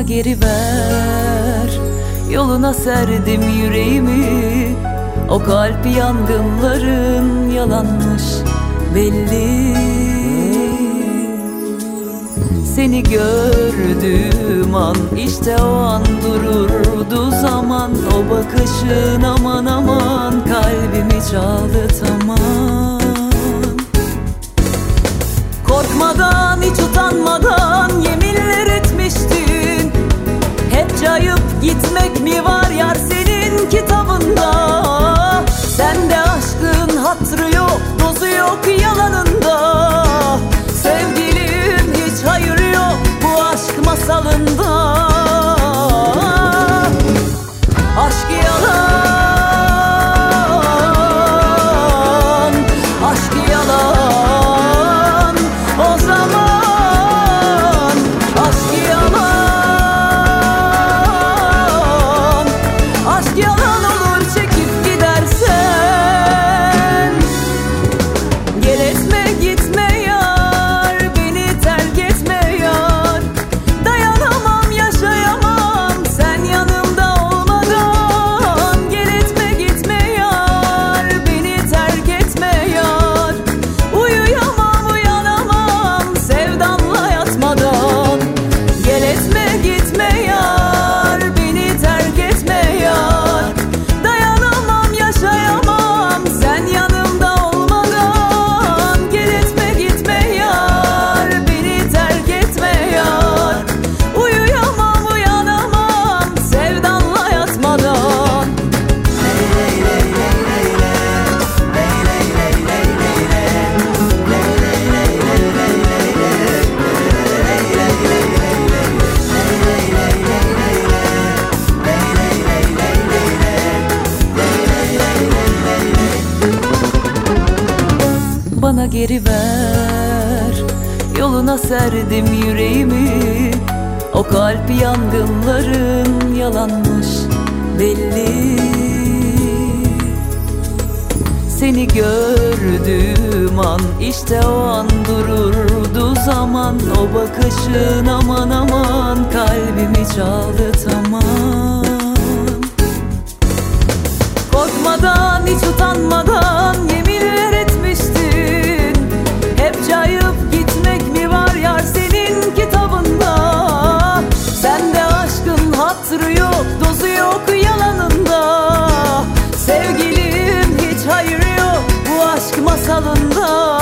geri ver. Yoluna serdim yüreğimi. O kalp yangınların yalanmış belli. Seni gördüğüm an, işte o an dururdu zaman. O bakışın aman aman kalbimi çaldı tamam. Korkmadan, hiç utanmadan yeminler etmiştin. Hep cayıp gitmek mi var yar senin kitabında? Sende aşkın hatırı yok, dozu yok yalanında. Sevgilim hiç hayır yok bu aşk masalında. Aşk yalan, aşk yalan. O zaman aşk yalan, aşk yalan olur çekip gidersen. Gel etme gitme yar, beni terk etme yar. Dayanamam yaşayamam sen yanımda olmadan. Gel etme gitme yar, beni terk etme yar. Uyuyamam uyanamam sevdanla yatmadan. Gel etme gitme yar, beni terk etme yar. Dayanamam yaşayamam sen yanımda olmadan. Gel etme gitme yar, beni terk etme yar. Uyuyamam uyanamam sevdanla yatmadan. Bana geri ver. Yoluna serdim yüreğimi. O kalp yangınların yalanmış belli. Seni gördüğüm an, işte o an dururdu zaman. O bakışın aman aman kalbimi çaldı tamam. Korkmadan, hiç utanmadan yeminler etmiştin. Hep cayıp gitmek mi var yar senin kitabında? Sende aşkın hatırı yok, dozu yok yalanında. Sevgilim hiç hayır yok bu aşk masalında.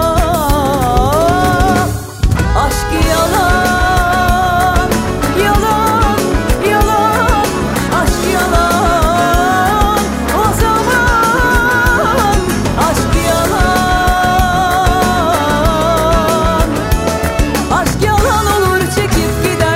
Aşk yalan, yalan, yalan. Aşk yalan. O zaman aşk yalan, aşk yalan olur çekip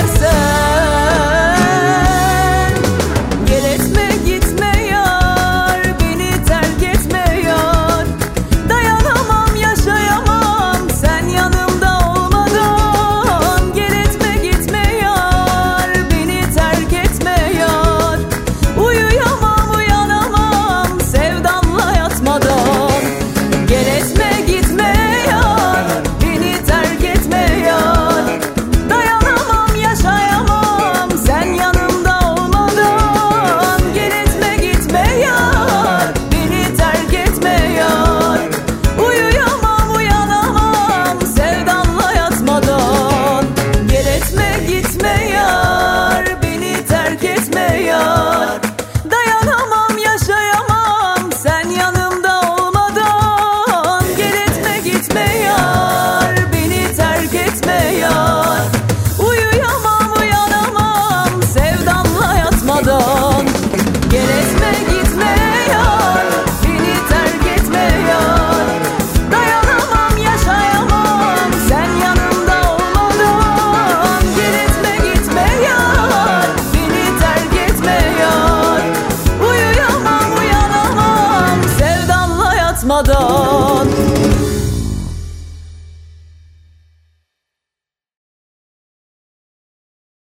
gidersen. Gel etme gitme yar, beni terk etme yar. Dayanamam yaşayamam sen yanımda olmadan. Gel etme gitme yar, beni terk etme yar. Uyuyamam uyanamam sevdanla yatmadan. Gel etme gitme yar, beni terk etme yar. Dayanamam yaşayamam sen yanımda olmadan. Gel etme gitme yar, beni terk etme yar. Uyuyamam uyanamam sevdanla yatmadan. Gel etme gitme yar, beni terk etme yar. Dayanamam yaşayamam sen yanımda olmadan. Gel etme gitme yar, beni terk etme yar. Uyuyamam uyanamam sevdanla yatmadan. Gel etme gitme yar, beni terk etme yar. Dayanamam yaşayamam sen yanımda olmadan. Gel etme gitme yar, beni terk etme yar. Uyuyamam uyanamam sevdanla yatmadan.